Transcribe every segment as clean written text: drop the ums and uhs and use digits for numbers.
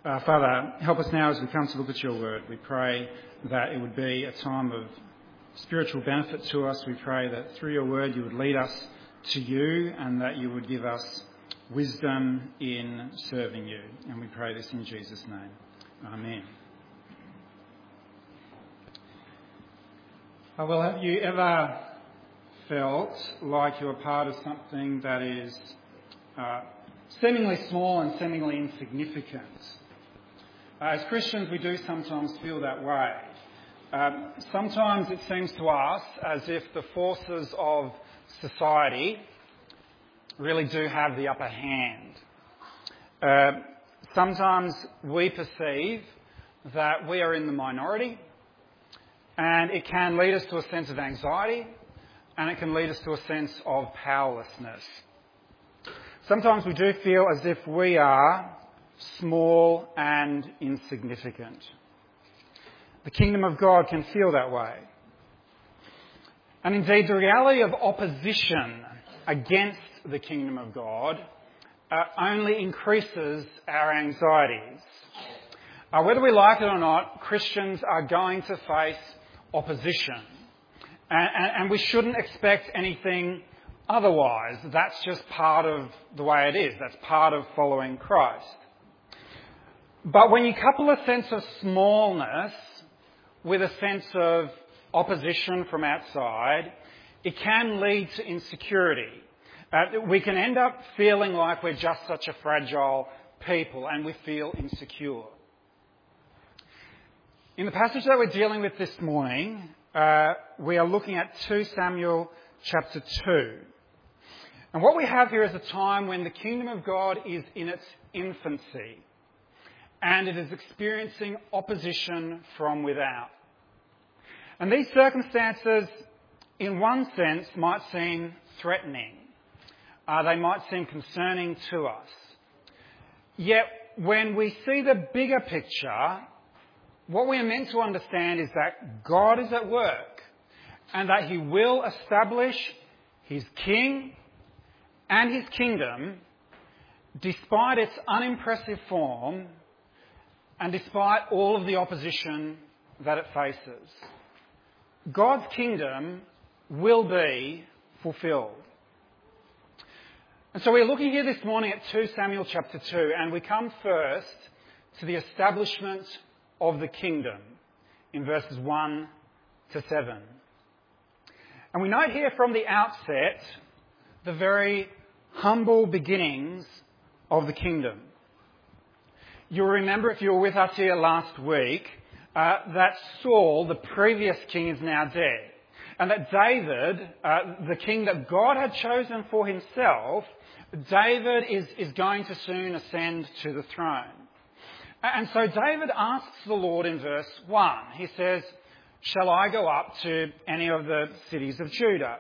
Father, help us now as we come to look at your word. We pray that it would be a time of spiritual benefit to us. We pray that through your word you would lead us to you and that you would give us wisdom in serving you. And we pray this in Jesus' name. Amen. Well, have you ever felt like you're part of something that is seemingly small and seemingly insignificant? As Christians, we do sometimes feel that way. Sometimes it seems to us as if the forces of society really do have the upper hand. Sometimes we perceive that we are in the minority, and it can lead us to a sense of anxiety, and it can lead us to a sense of powerlessness. Sometimes we do feel as if we are small and insignificant. The kingdom of God can feel that way. And indeed, the reality of opposition against the kingdom of God only increases our anxieties. Whether we like it or not, Christians are going to face opposition. And we shouldn't expect anything otherwise. That's just part of the way it is. That's part of following Christ. But when you couple a sense of smallness with a sense of opposition from outside, it can lead to insecurity. We can end up feeling like we're just such a fragile people and we feel insecure. In the passage that we're dealing with this morning, we are looking at 2 Samuel chapter 2. And what we have here is a time when the kingdom of God is in its infancy and it is experiencing opposition from without. And these circumstances, in one sense, might seem threatening. They might seem concerning to us. Yet, when we see the bigger picture, what we are meant to understand is that God is at work and that he will establish his king and his kingdom despite its unimpressive form and despite all of the opposition that it faces. God's kingdom will be fulfilled. And so we're looking here this morning at 2 Samuel chapter 2, and we come first to the establishment of the kingdom in verses 1 to 7. And we note here from the outset the very humble beginnings of the kingdom. You'll remember, if you were with us here last week, that Saul, the previous king, is now dead. And that David, the king that God had chosen for himself, David is going to soon ascend to the throne. And so David asks the Lord in verse 1. He says, "Shall I go up to any of the cities of Judah?"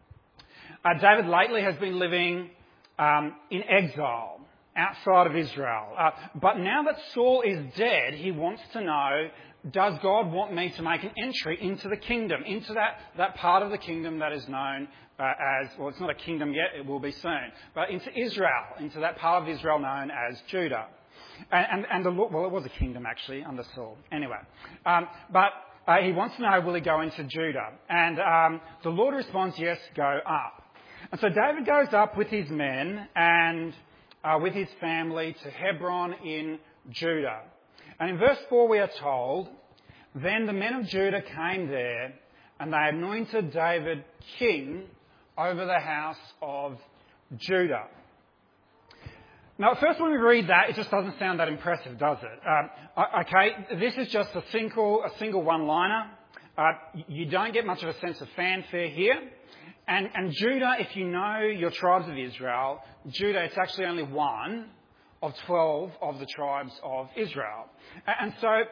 David lately has been living in exile outside of Israel. But now that Saul is dead, he wants to know, does God want me to make an entry into the kingdom, into that part of the kingdom that is known as, well, it's not a kingdom yet, it will be soon, but into Israel, into that part of Israel known as Judah. And the Lord, well, it was a kingdom actually under Saul. Anyway, but he wants to know, will he go into Judah? And the Lord responds, yes, go up. And so David goes up with his men and with his family to Hebron in Judah. And in verse 4 we are told, "Then the men of Judah came there and they anointed David king over the house of Judah." Now, at first when we read that, it just doesn't sound that impressive, does it? Okay, this is just a single one-liner. You don't get much of a sense of fanfare here. And Judah, if you know your tribes of Israel, Judah, it's actually only one of 12 of the tribes of Israel. And so,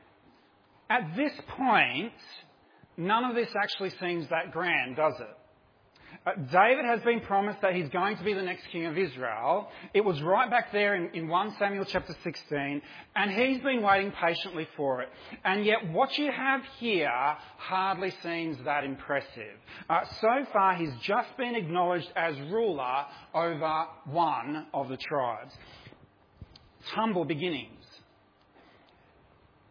at this point, none of this actually seems that grand, does it? David has been promised that he's going to be the next king of Israel. It was right back there in 1 Samuel chapter 16, and he's been waiting patiently for it. And yet what you have here hardly seems that impressive. So far, he's just been acknowledged as ruler over one of the tribes. It's humble beginnings.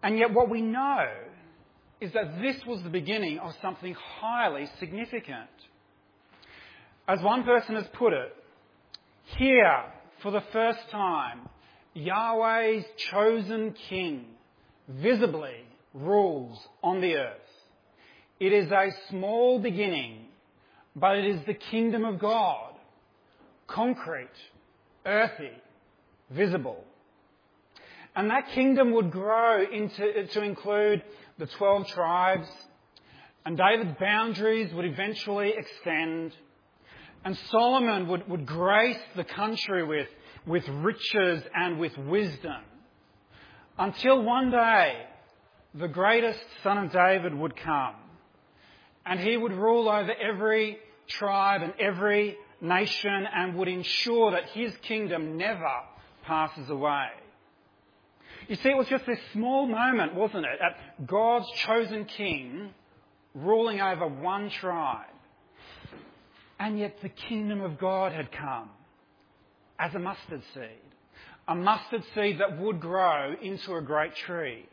And yet what we know is that this was the beginning of something highly significant. As one person has put it, here, for the first time, Yahweh's chosen king visibly rules on the earth. It is a small beginning, but it is the kingdom of God. Concrete, earthy, visible. And that kingdom would grow to include the 12 tribes, and David's boundaries would eventually extend, and Solomon would grace the country with riches and with wisdom, until one day the greatest son of David would come, and he would rule over every tribe and every nation and would ensure that his kingdom never passes away. You see, it was just this small moment, wasn't it, at God's chosen king ruling over one tribe. And yet the kingdom of God had come as a mustard seed that would grow into a great tree.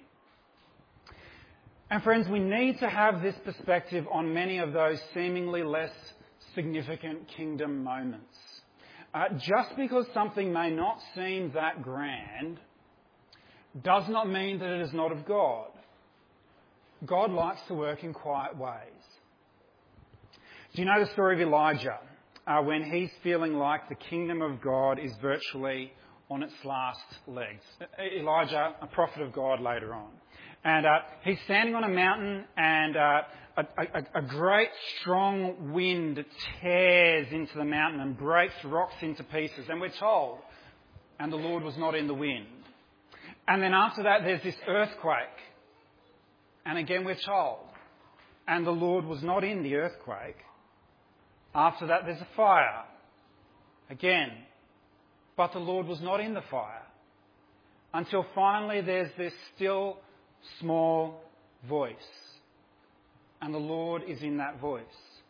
And friends, we need to have this perspective on many of those seemingly less significant kingdom moments. Just because something may not seem that grand does not mean that it is not of God. God likes to work in quiet ways. Do you know the story of Elijah? When he's feeling like the kingdom of God is virtually on its last legs. Elijah, a prophet of God later on. And he's standing on a mountain and a great strong wind tears into the mountain and breaks rocks into pieces. And we're told, and the Lord was not in the wind. And then after that, there's this earthquake. And again, we're told, and the Lord was not in the earthquake. After that, there's a fire. Again, but the Lord was not in the fire. Until finally, there's this still, small voice. And the Lord is in that voice.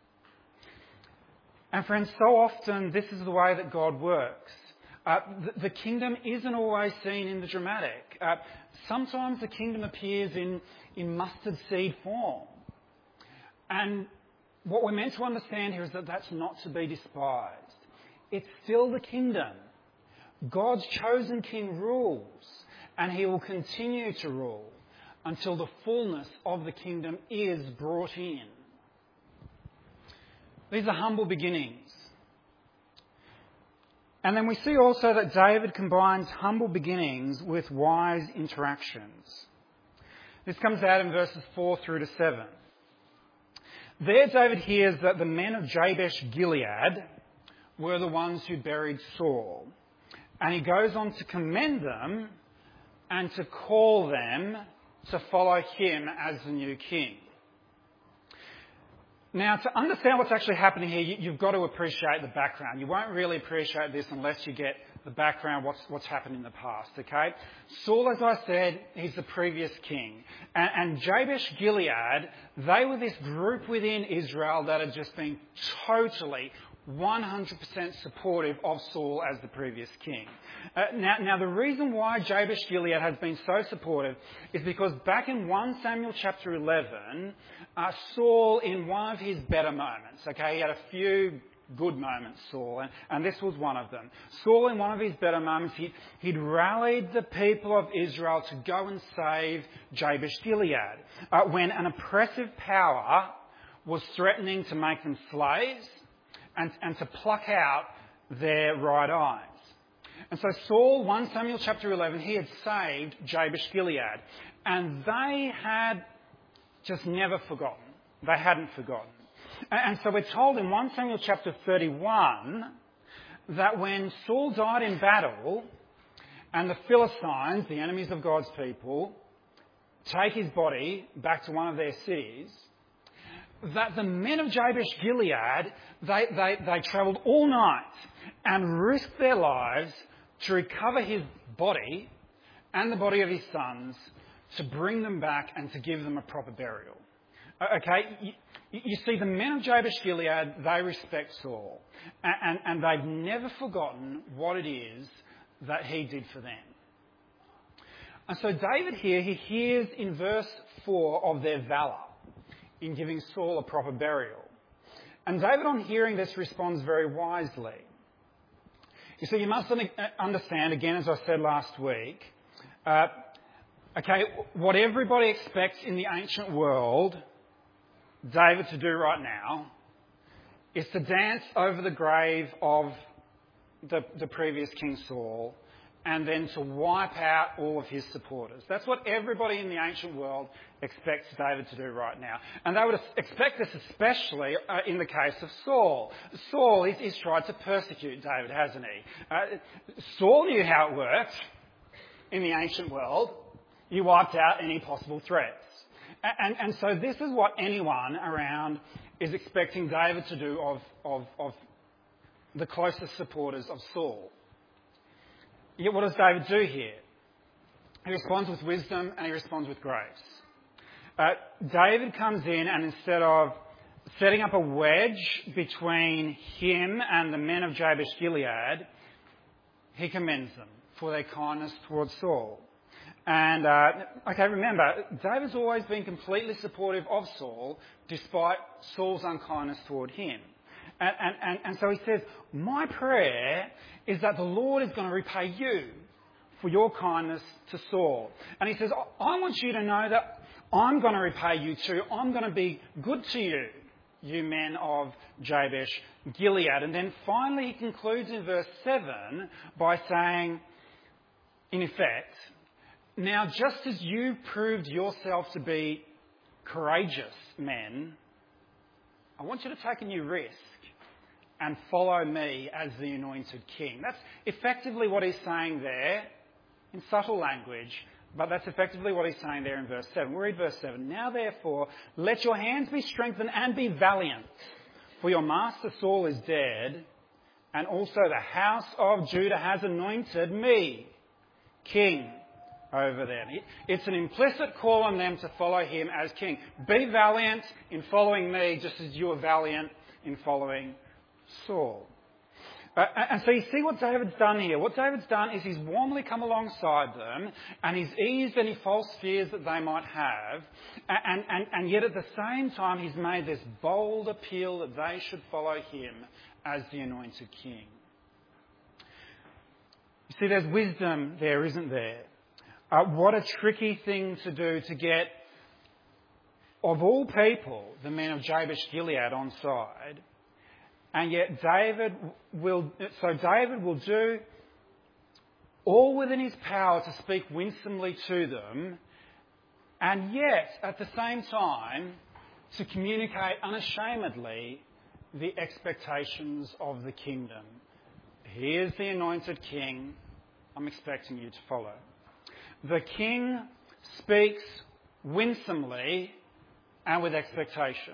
And friends, so often, this is the way that God works. The kingdom isn't always seen in the dramatic. Sometimes the kingdom appears in mustard seed form. And what we're meant to understand here is that that's not to be despised. It's still the kingdom. God's chosen king rules, and he will continue to rule until the fullness of the kingdom is brought in. These are humble beginnings. And then we see also that David combines humble beginnings with wise interactions. This comes out in verses 4 through to 7. There David hears that the men of Jabesh Gilead were the ones who buried Saul. And he goes on to commend them and to call them to follow him as the new king. Now, to understand what's actually happening here, you've got to appreciate the background. You won't really appreciate this unless you get the background, what's happened in the past, okay? Saul, as I said, he's the previous king. And Jabesh Gilead, they were this group within Israel that had just been totally 100% supportive of Saul as the previous king. Now, the reason why Jabesh Gilead has been so supportive is because back in 1 Samuel chapter 11, Saul, in one of his better moments, okay, he had a few good moments, Saul, and this was one of them. Saul, in one of his better moments, he'd rallied the people of Israel to go and save Jabesh Gilead when an oppressive power was threatening to make them slaves and to pluck out their right eyes. And so Saul, 1 Samuel chapter 11, he had saved Jabesh Gilead. And they had just never forgotten. They hadn't forgotten. And so we're told in 1 Samuel chapter 31 that when Saul died in battle and the Philistines, the enemies of God's people, take his body back to one of their cities, that the men of Jabesh Gilead, they travelled all night and risked their lives to recover his body and the body of his sons, to bring them back and to give them a proper burial. Okay, you see, the men of Jabesh Gilead, they respect Saul. And they've never forgotten what it is that he did for them. And so David here, he hears in verse 4 of their valour in giving Saul a proper burial. And David, on hearing this, responds very wisely. You see, you must understand, again, as I said last week, what everybody expects in the ancient world David to do right now is to dance over the grave of the previous King Saul and then to wipe out all of his supporters. That's what everybody in the ancient world expects David to do right now. And they would expect this especially in the case of Saul. Saul, he's tried to persecute David, hasn't he? Saul knew how it worked in the ancient world. You wiped out any possible threats. And so this is what anyone around is expecting David to do of the closest supporters of Saul. Yet what does David do here? He responds with wisdom and he responds with grace. David comes in and instead of setting up a wedge between him and the men of Jabesh Gilead, he commends them for their kindness towards Saul. And, remember, David's always been completely supportive of Saul despite Saul's unkindness toward him. And so he says, my prayer is that the Lord is going to repay you for your kindness to Saul. And he says, I want you to know that I'm going to repay you too. I'm going to be good to you, you men of Jabesh Gilead. And then finally he concludes in verse 7 by saying, in effect, now just as you proved yourself to be courageous men, I want you to take a new risk and follow me as the anointed king. That's effectively what he's saying there in subtle language, but that's effectively what he's saying there in verse 7. We'll read verse 7. Now therefore, let your hands be strengthened and be valiant, for your master Saul is dead, and also the house of Judah has anointed me king over them. It's an implicit call on them to follow him as king. Be valiant in following me just as you are valiant in following Saul. And so you see what David's done here. What David's done is he's warmly come alongside them and he's eased any false fears that they might have. And yet at the same time he's made this bold appeal that they should follow him as the anointed king. You see, there's wisdom there, isn't there? What a tricky thing to do to get, of all people, the men of Jabesh Gilead on side. And yet David will do all within his power to speak winsomely to them, and yet at the same time to communicate unashamedly the expectations of the kingdom. He is the anointed king. I'm expecting you to follow. The king speaks winsomely and with expectation.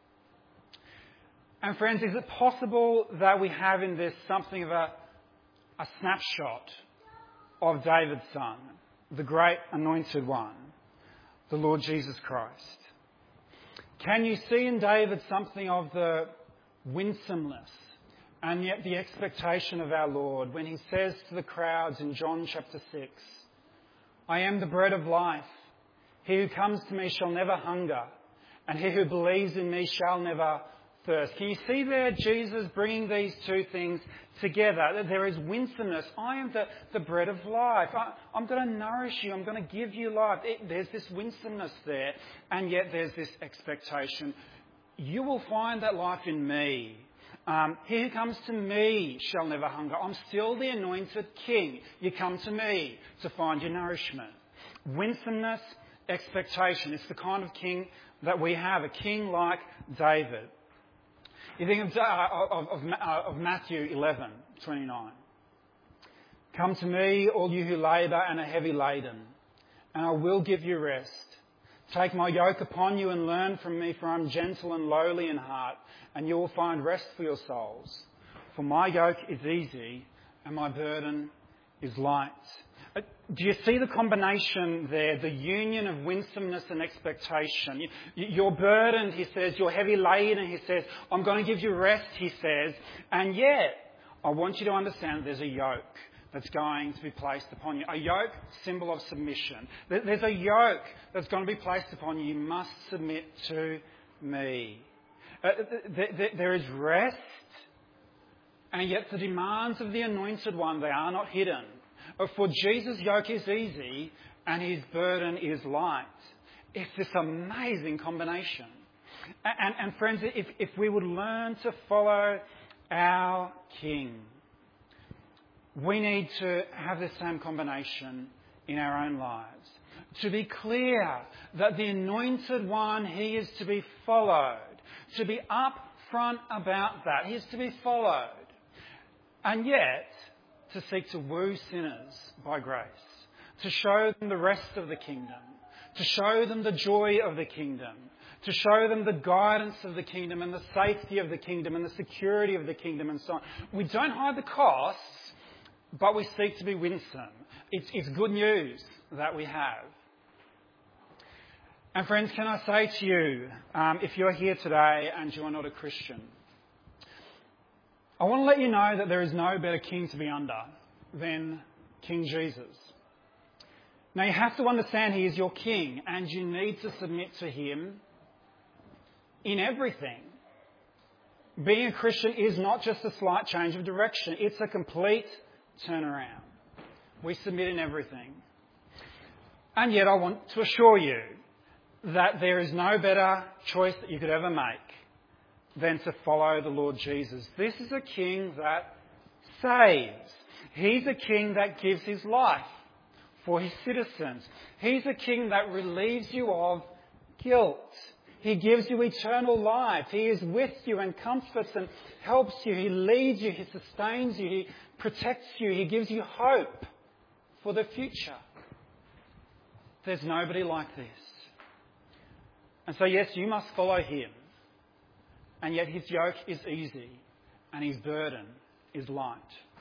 And friends, is it possible that we have in this something of a snapshot of David's son, the great anointed one, the Lord Jesus Christ? Can you see in David something of the winsomeness and yet the expectation of our Lord when he says to the crowds in John chapter 6, I am the bread of life. He who comes to me shall never hunger, and he who believes in me shall never thirst. Can you see there Jesus bringing these two things together? There is winsomeness. I am the bread of life. I'm going to nourish you. I'm going to give you life. There's this winsomeness there, and yet there's this expectation. You will find that life in me. He who comes to me shall never hunger. I'm still the anointed king. You come to me to find your nourishment. Winsomeness, expectation. It's the kind of king that we have, a king like David. You think of Matthew 11:29. Come to me, all you who labour and are heavy laden, and I will give you rest. Take my yoke upon you and learn from me, for I am gentle and lowly in heart, and you will find rest for your souls. For my yoke is easy and my burden is light. Do you see the combination there, the union of winsomeness and expectation? You're burdened, he says, you're heavy laden, he says, I'm going to give you rest, he says, and yet I want you to understand that there's a yoke. that's going to be placed upon you. A yoke, symbol of submission. There's a yoke that's going to be placed upon you. You must submit to me. There is rest, and yet the demands of the Anointed One, they are not hidden. For Jesus' yoke is easy, and his burden is light. It's this amazing combination. And friends, if we would learn to follow our King, we need to have the same combination in our own lives. To be clear that the Anointed One, he is to be followed. To be upfront about that. He is to be followed. And yet, to seek to woo sinners by grace. To show them the rest of the kingdom. To show them the joy of the kingdom. To show them the guidance of the kingdom and the safety of the kingdom and the security of the kingdom and so on. We don't hide the costs, but we seek to be winsome. It's good news that we have. And friends, can I say to you, if you're here today and you are not a Christian, I want to let you know that there is no better king to be under than King Jesus. Now you have to understand he is your king and you need to submit to him in everything. Being a Christian is not just a slight change of direction. It's a complete turnaround. We submit in everything. And yet I want to assure you that there is no better choice that you could ever make than to follow the Lord Jesus. This is a king that saves. He's a king that gives his life for his citizens. He's a king that relieves you of guilt. He gives you eternal life. He is with you and comforts and helps you. He leads you. He sustains you. He protects you. He gives you hope for the future. There's nobody like this. And so yes, you must follow him. And yet his yoke is easy and his burden is light.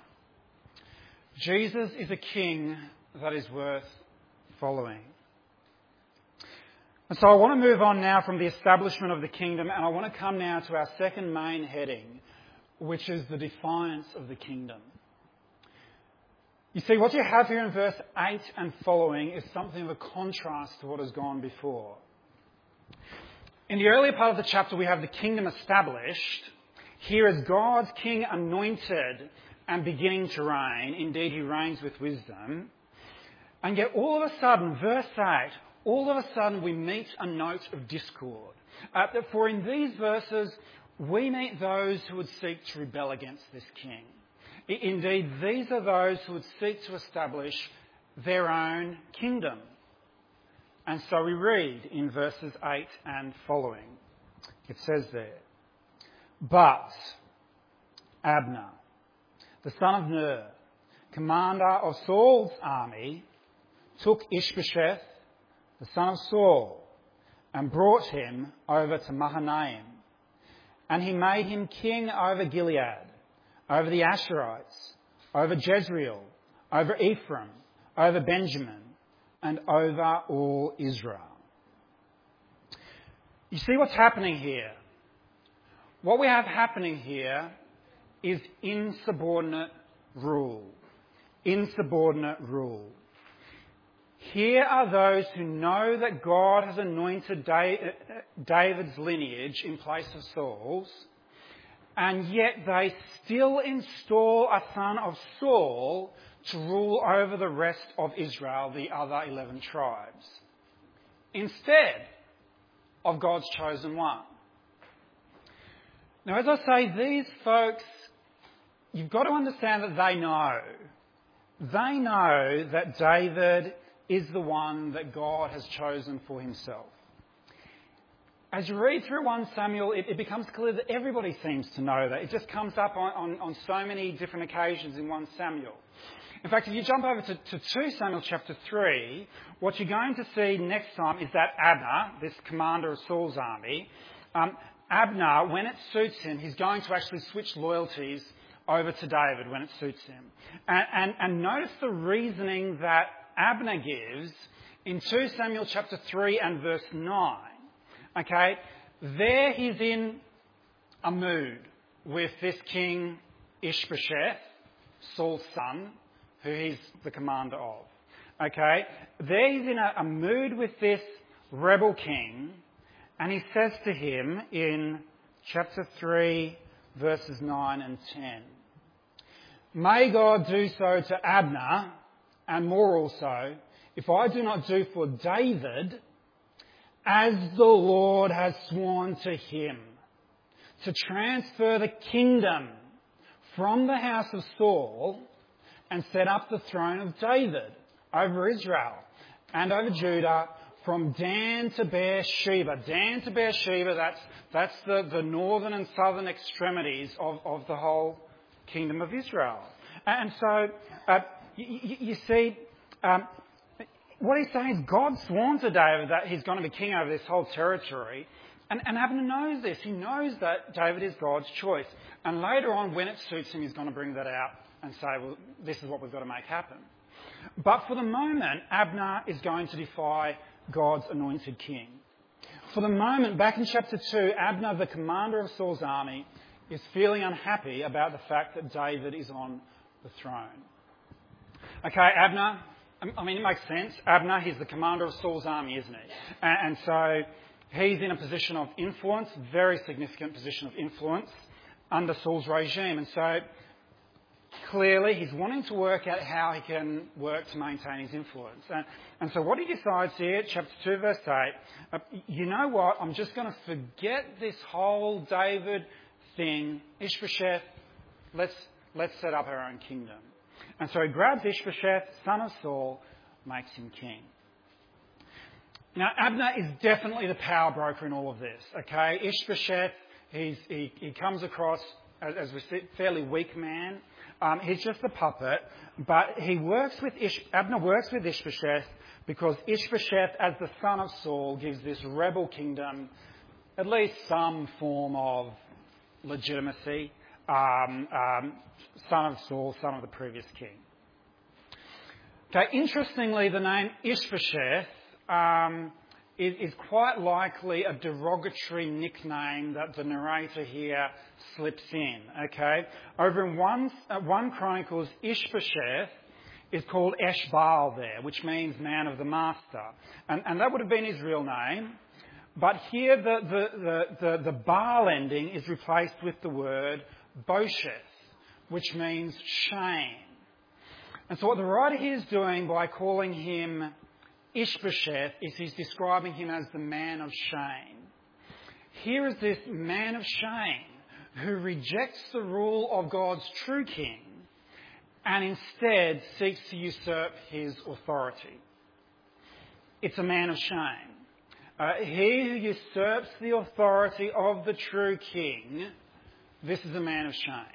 Jesus is a king that is worth following. And so I want to move on now from the establishment of the kingdom, and I want to come now to our second main heading, which is the defiance of the kingdom. You see, what you have here in verse 8 and following is something of a contrast to what has gone before. In the earlier part of the chapter, we have the kingdom established. Here is God's king anointed and beginning to reign. Indeed, he reigns with wisdom. And yet all of a sudden, verse 8, all of a sudden we meet a note of discord. For in these verses, we meet those who would seek to rebel against this king. Indeed, these are those who would seek to establish their own kingdom. And so we read in verses 8 and following. It says there, "But Abner, the son of Ner, commander of Saul's army, took Ishbosheth, the son of Saul, and brought him over to Mahanaim. And he made him king over Gilead, over the Asherites, over Jezreel, over Ephraim, over Benjamin, and over all Israel." You see what's happening here? What we have happening here is insubordinate rule. Insubordinate rule. Here are those who know that God has anointed David's lineage in place of Saul's, and yet they still install a son of Saul to rule over the rest of Israel, the other 11 tribes, instead of God's chosen one. Now, as I say, these folks, you've got to understand that they know. They know that David is the one that God has chosen for himself. As you read through 1 Samuel, it becomes clear that everybody seems to know that. It just comes up on so many different occasions in 1 Samuel. In fact, if you jump over to 2 Samuel chapter 3, what you're going to see next time is that Abner, this commander of Saul's army, Abner, when it suits him, he's going to actually switch loyalties over to David when it suits him. And notice the reasoning that Abner gives in 2 Samuel chapter 3 and verse 9. Okay, there he's in a mood with this king Ishbosheth, Saul's son, who he's the commander of. Okay? There he's in a mood with this rebel king, and he says to him in chapter 3, verses 9 and 10, "May God do so to Abner, and more also, if I do not do for David as the Lord has sworn to him, to transfer the kingdom from the house of Saul and set up the throne of David over Israel and over Judah from Dan to Beersheba." Dan to Beersheba, that's the northern and southern extremities of the whole kingdom of Israel. And so, you see, what he's saying is God's sworn to David that he's going to be king over this whole territory. And Abner knows this. He knows that David is God's choice. And later on, when it suits him, he's going to bring that out and say, well, this is what we've got to make happen. But for the moment, Abner is going to defy God's anointed king. For the moment, back in chapter 2, Abner, the commander of Saul's army, is feeling unhappy about the fact that David is on the throne. Okay, Abner, I mean, it makes sense. Abner, he's the commander of Saul's army, isn't he? And so he's in a position of influence, very significant position of influence under Saul's regime. And so clearly he's wanting to work out how he can work to maintain his influence. And so what he decides here, chapter 2, verse 8, you know what, I'm just going to forget this whole David thing. Ishbosheth, let's set up our own kingdom. And so he grabs Ishbosheth, son of Saul, makes him king. Now, Abner is definitely the power broker in all of this, okay? Ishbosheth, he comes across as we see, fairly weak man. He's just a puppet, but Abner works with Ishbosheth because Ishbosheth, as the son of Saul, gives this rebel kingdom at least some form of legitimacy. Son of Saul, son of the previous king. Okay, interestingly, the name Ishbosheth is quite likely a derogatory nickname that the narrator here slips in. Okay, over in 1 Chronicles, Ishbosheth is called Eshbaal there, which means man of the master, and that would have been his real name. But here, the Baal ending is replaced with the word Bosheth, which means shame. And so what the writer here is doing by calling him Ishbosheth is he's describing him as the man of shame. Here is this man of shame who rejects the rule of God's true king and instead seeks to usurp his authority. It's a man of shame. He who usurps the authority of the true king, this is a man of shame.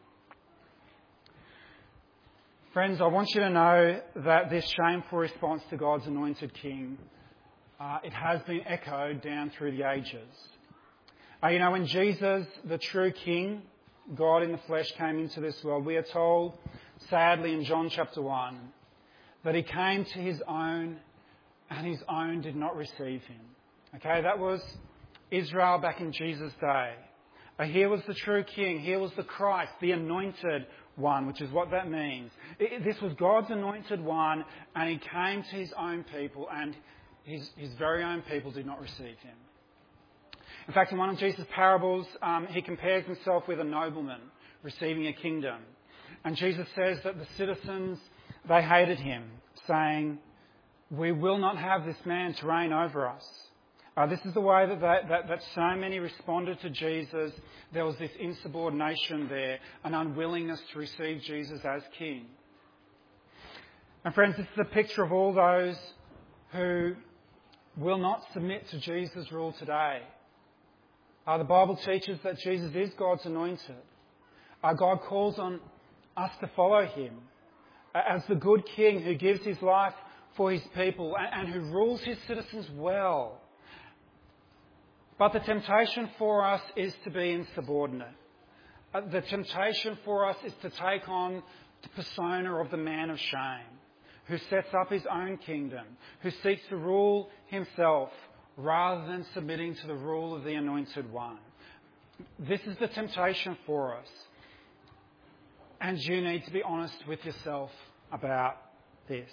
Friends, I want you to know that this shameful response to God's anointed king, it has been echoed down through the ages. When Jesus, the true king, God in the flesh, came into this world, we are told, sadly, in John chapter 1, that he came to his own and his own did not receive him. Okay, that was Israel back in Jesus' day. Here was the true king. Here was the Christ, the anointed one, which is what that means. This was God's anointed one, and he came to his own people, and his very own people did not receive him. In fact, in one of Jesus' parables, he compares himself with a nobleman receiving a kingdom. And Jesus says that the citizens, they hated him, saying, "We will not have this man to reign over us." This is the way that so many responded to Jesus. There was this insubordination there, an unwillingness to receive Jesus as king. And friends, this is a picture of all those who will not submit to Jesus' rule today. The Bible teaches that Jesus is God's anointed. God calls on us to follow him as the good king who gives his life for his people and who rules his citizens well. But the temptation for us is to be insubordinate. The temptation for us is to take on the persona of the man of shame, who sets up his own kingdom, who seeks to rule himself rather than submitting to the rule of the anointed one. This is the temptation for us. And you need to be honest with yourself about this.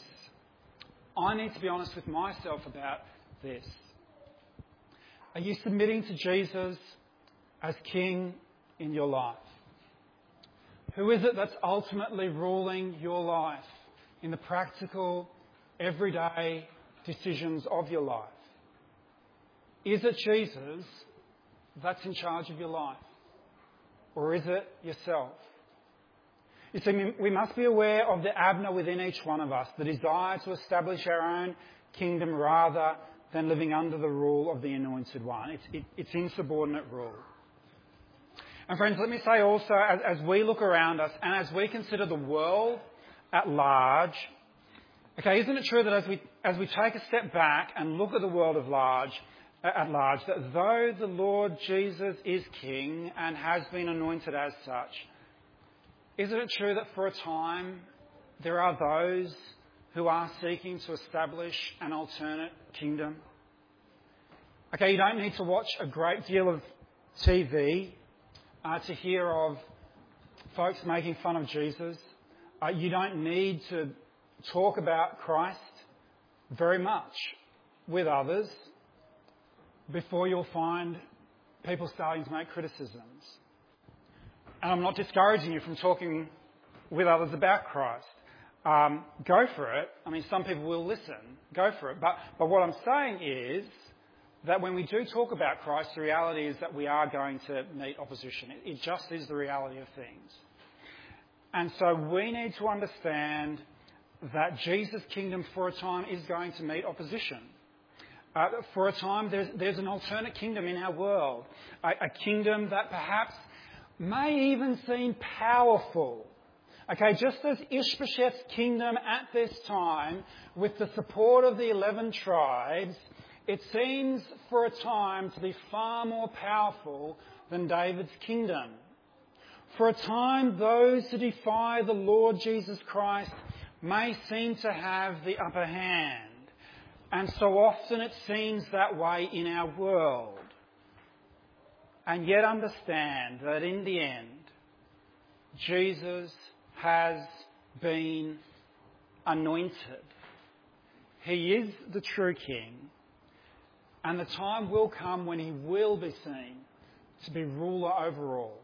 I need to be honest with myself about this. Are you submitting to Jesus as King in your life? Who is it that's ultimately ruling your life in the practical, everyday decisions of your life? Is it Jesus that's in charge of your life? Or is it yourself? You see, we must be aware of the Abner within each one of us, the desire to establish our own kingdom rather than living under the rule of the Anointed One. It's insubordinate rule. And friends, let me say also, as we look around us and as we consider the world at large, okay, isn't it true that as we take a step back and look at the world at large, that though the Lord Jesus is King and has been anointed as such, isn't it true that for a time there are those who are seeking to establish an alternate kingdom? Okay, you don't need to watch a great deal of TV to hear of folks making fun of Jesus. You don't need to talk about Christ very much with others before you'll find people starting to make criticisms. And I'm not discouraging you from talking with others about Christ. Go for it. I mean, some people will listen. Go for it. But what I'm saying is that when we do talk about Christ, the reality is that we are going to meet opposition. It just is the reality of things. And so we need to understand that Jesus' kingdom for a time is going to meet opposition. For a time, there's an alternate kingdom in our world. A kingdom that perhaps may even seem powerful. Okay, just as Ishbosheth's kingdom at this time, with the support of the 11 tribes, it seems for a time to be far more powerful than David's kingdom. For a time, those who defy the Lord Jesus Christ may seem to have the upper hand. And so often it seems that way in our world. And yet understand that in the end, Jesus has been anointed. He is the true King. And the time will come when he will be seen to be ruler over all.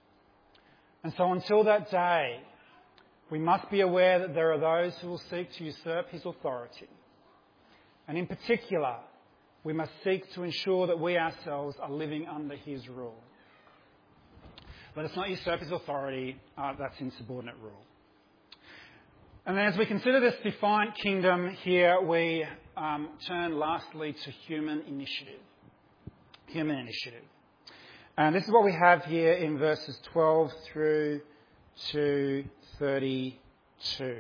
And so until that day, we must be aware that there are those who will seek to usurp his authority. And in particular, we must seek to ensure that we ourselves are living under his rule. Let us not usurp his authority. That's insubordinate rule. And then as we consider this defiant kingdom here, we turn lastly to human initiative. Human initiative. And this is what we have here in verses 12 through to 32.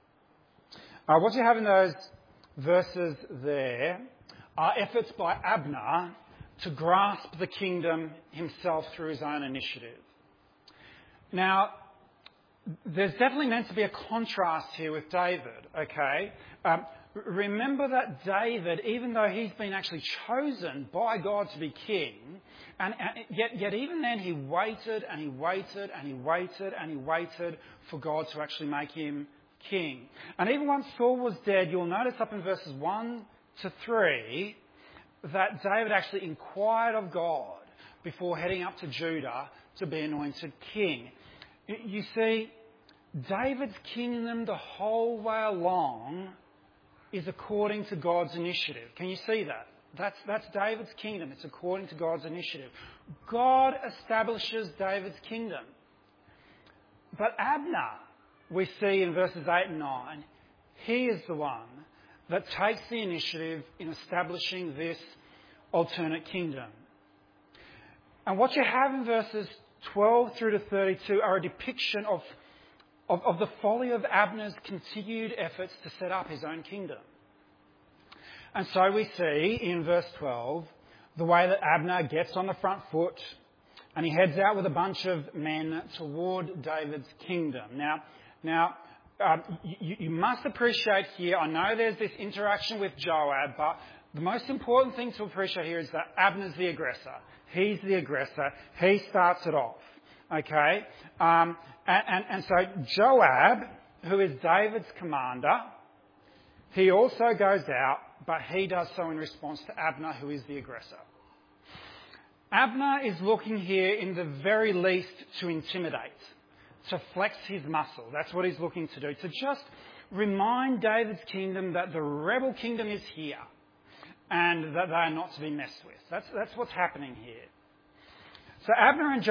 What you have in those verses there are efforts by Abner to grasp the kingdom himself through his own initiative. Now, there's definitely meant to be a contrast here with David, okay? Remember that David, even though he's been actually chosen by God to be king, and yet even then he waited and he waited and he waited and he waited for God to actually make him king. And even once Saul was dead, you'll notice up in verses 1 to 3 that David actually inquired of God before heading up to Judah to be anointed king. You see, David's kingdom the whole way along is according to God's initiative. Can you see that? That's David's kingdom. It's according to God's initiative. God establishes David's kingdom. But Abner, we see in verses 8 and 9, he is the one that takes the initiative in establishing this alternate kingdom. And what you have in verses 12 through to 32 are a depiction of the folly of Abner's continued efforts to set up his own kingdom. And so we see in verse 12 the way that Abner gets on the front foot and he heads out with a bunch of men toward David's kingdom. Now, you must appreciate here, I know there's this interaction with Joab, but the most important thing to appreciate here is that Abner's the aggressor. He's the aggressor. He starts it off. Okay? And so Joab, who is David's commander, he also goes out, but he does so in response to Abner, who is the aggressor. Abner is looking here in the very least to intimidate, to flex his muscle. That's what he's looking to do, to just remind David's kingdom that the rebel kingdom is here and that they are not to be messed with. That's what's happening here. So Abner and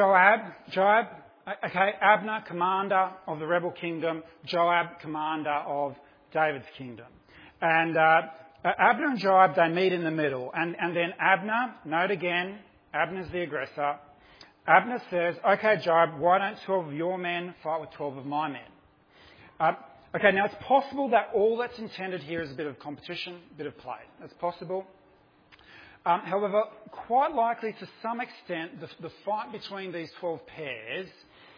Abner, commander of the rebel kingdom, Joab, commander of David's kingdom. And Abner and Joab, they meet in the middle. And then Abner, note again, Abner's the aggressor. Abner says, okay, Joab, why don't 12 of your men fight with 12 of my men? Okay, now it's possible that all that's intended here is a bit of competition, a bit of play. That's possible. However, quite likely to some extent, the fight between these 12 pairs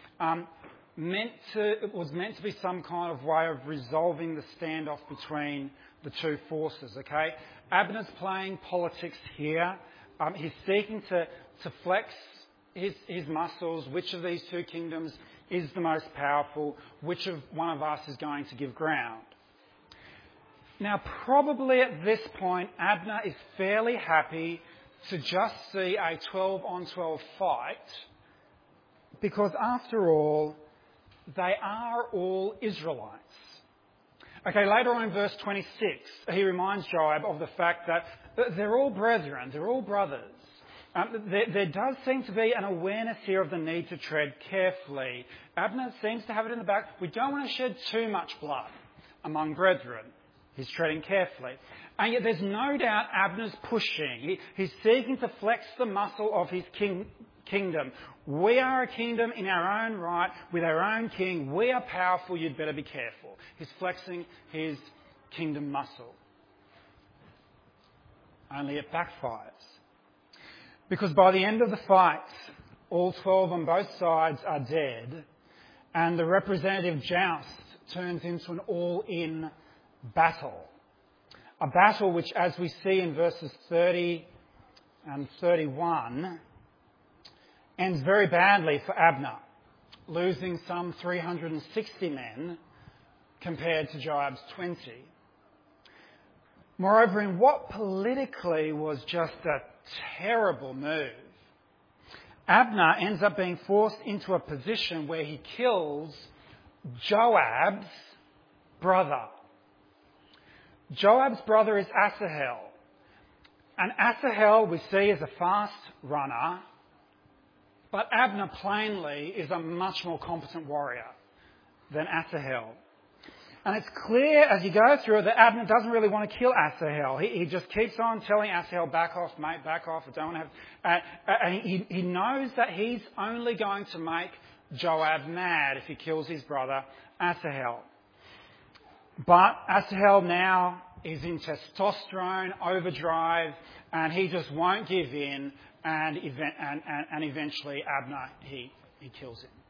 was meant to be some kind of way of resolving the standoff between the two forces, okay? Abner's playing politics here. He's seeking to flex his muscles. Which of these two kingdoms is the most powerful? Which of one of us is going to give ground? Now, probably at this point, Abner is fairly happy to just see a 12-on-12 fight because, after all, they are all Israelites. Okay, later on in verse 26, he reminds Joab of the fact that they're all brethren, they're all brothers. There does seem to be an awareness here of the need to tread carefully. Abner seems to have it in the back. We don't want to shed too much blood among brethren. He's treading carefully. And yet there's no doubt Abner's pushing. He's seeking to flex the muscle of his kingdom. We are a kingdom in our own right, with our own king. We are powerful, you'd better be careful. He's flexing his kingdom muscle. Only it backfires. Because by the end of the fight, all 12 on both sides are dead, and the representative joust turns into an all-in battle. A battle which, as we see in verses 30 and 31, ends very badly for Abner, losing some 360 men compared to Joab's 20. Moreover, in what politically was just a terrible move, Abner ends up being forced into a position where he kills Joab's brother. Joab's brother is Asahel. And Asahel we see as a fast runner, but Abner plainly is a much more competent warrior than Asahel. And it's clear as you go through it that Abner doesn't really want to kill Asahel. He just keeps on telling Asahel, back off, mate, back off. I don't want to have... and he knows that he's only going to make Joab mad if he kills his brother Asahel. But Asahel now is in testosterone overdrive, and he just won't give in, and eventually Abner, he kills him.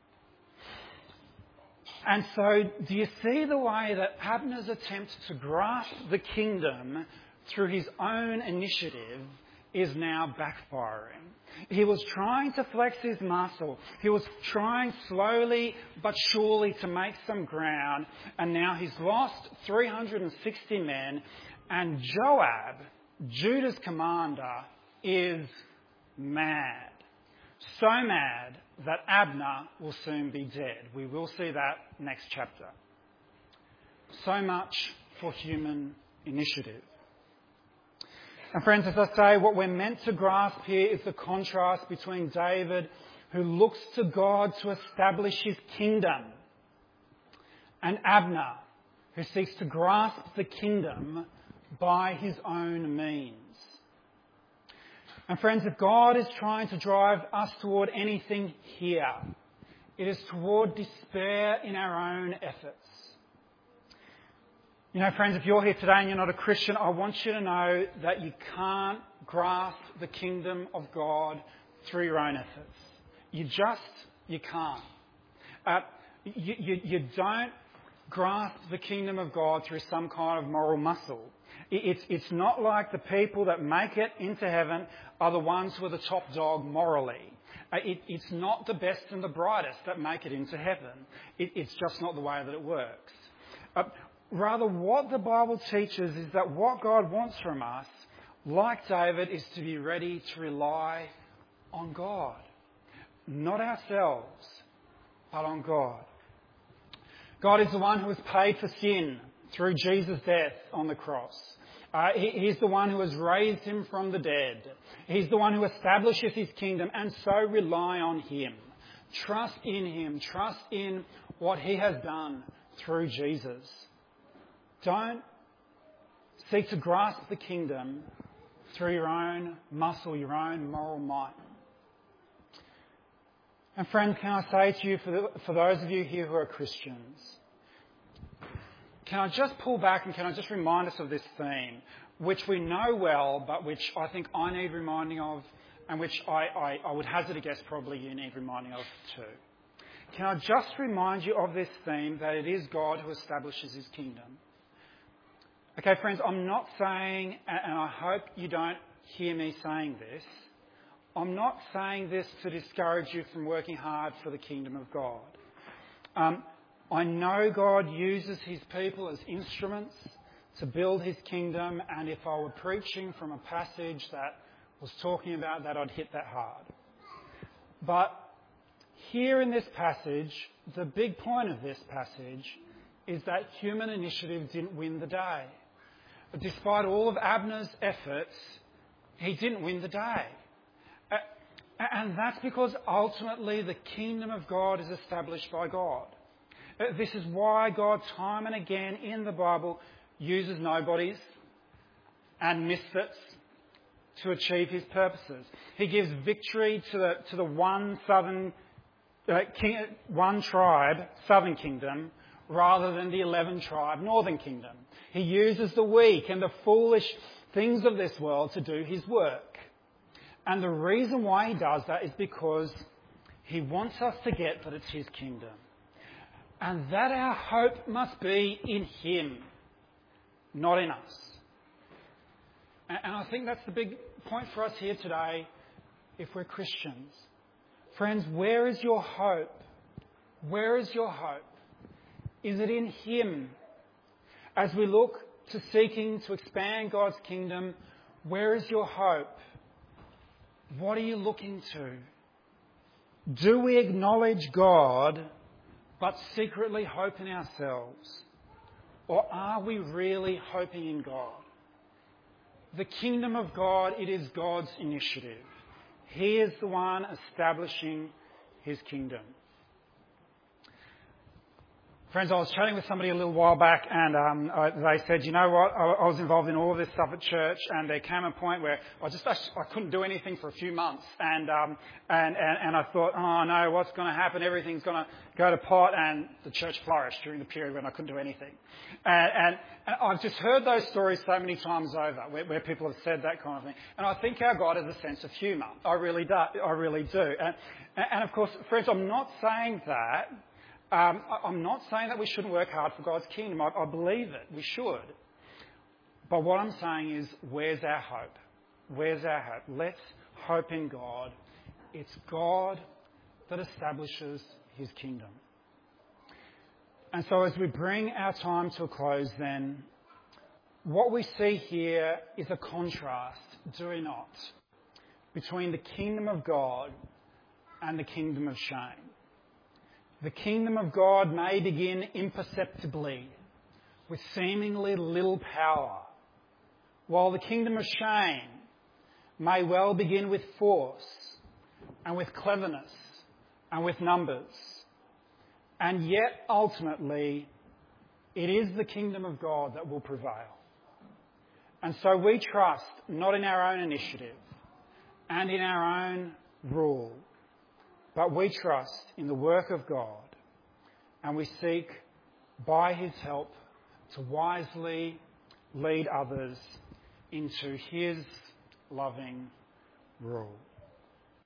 And so, do you see the way that Abner's attempt to grasp the kingdom through his own initiative is now backfiring? He was trying to flex his muscle. He was trying slowly but surely to make some ground. And now he's lost 360 men. And Joab, Judah's commander, is mad. So mad that Abner will soon be dead. We will see that next chapter. So much for human initiative. And friends, as I say, what we're meant to grasp here is the contrast between David, who looks to God to establish his kingdom, and Abner, who seeks to grasp the kingdom by his own means. And friends, if God is trying to drive us toward anything here, it is toward despair in our own efforts. You know, friends, if you're here today and you're not a Christian, I want you to know that you can't grasp the kingdom of God through your own efforts. You can't. You don't grasp the kingdom of God through some kind of moral muscle. It's not like the people that make it into heaven are the ones who are the top dog morally. It's not the best and the brightest that make it into heaven. It's just not the way that it works. Rather, what the Bible teaches is that what God wants from us, like David, is to be ready to rely on God. Not ourselves, but on God. God is the one who has paid for sin through Jesus' death on the cross. He's the one who has raised him from the dead. He's the one who establishes his kingdom, and so rely on him. Trust in him. Trust in what he has done through Jesus. Don't seek to grasp the kingdom through your own muscle, your own moral might. And friends, can I say to you, for those of you here who are Christians, can I just pull back and can I just remind us of this theme, which we know well, but which I think I need reminding of, and which I would hazard a guess probably you need reminding of too. Can I just remind you of this theme, that it is God who establishes his kingdom? Okay, friends, I'm not saying, and I hope you don't hear me saying this, I'm not saying this to discourage you from working hard for the kingdom of God. I know God uses his people as instruments to build his kingdom, and if I were preaching from a passage that was talking about that, I'd hit that hard. But here in this passage, the big point of this passage is that human initiative didn't win the day. Despite all of Abner's efforts, he didn't win the day. And that's because ultimately the kingdom of God is established by God. This is why God, time and again in the Bible, uses nobodies and misfits to achieve his purposes. He gives victory to the one tribe, southern kingdom, rather than the 11 tribe, northern kingdom. He uses the weak and the foolish things of this world to do his work. And the reason why he does that is because he wants us to get that it's his kingdom. And that our hope must be in him, not in us. And I think that's the big point for us here today if we're Christians. Friends, where is your hope? Where is your hope? Is it in him? As we look to seeking to expand God's kingdom, where is your hope? What are you looking to? Do we acknowledge God but secretly hope in ourselves? Or are we really hoping in God? The kingdom of God, it is God's initiative. He is the one establishing his kingdom. Friends, I was chatting with somebody a little while back and they said, you know what, I was involved in all of this stuff at church and there came a point where I couldn't do anything for a few months and I thought, oh no, what's going to happen? Everything's going to go to pot, and the church flourished during the period when I couldn't do anything. And I've just heard those stories so many times over where people have said that kind of thing. And I think our God has a sense of humour. I really do. And of course, friends, I'm not saying that. I'm not saying that we shouldn't work hard for God's kingdom. I believe it. We should. But what I'm saying is, where's our hope? Where's our hope? Let's hope in God. It's God that establishes his kingdom. And so as we bring our time to a close then, what we see here is a contrast, do we not, between the kingdom of God and the kingdom of shame. The kingdom of God may begin imperceptibly, with seemingly little power, while the kingdom of shame may well begin with force and with cleverness and with numbers. And yet, ultimately, it is the kingdom of God that will prevail. And so we trust not in our own initiative and in our own rule, but we trust in the work of God, and we seek, by his help, to wisely lead others into his loving rule.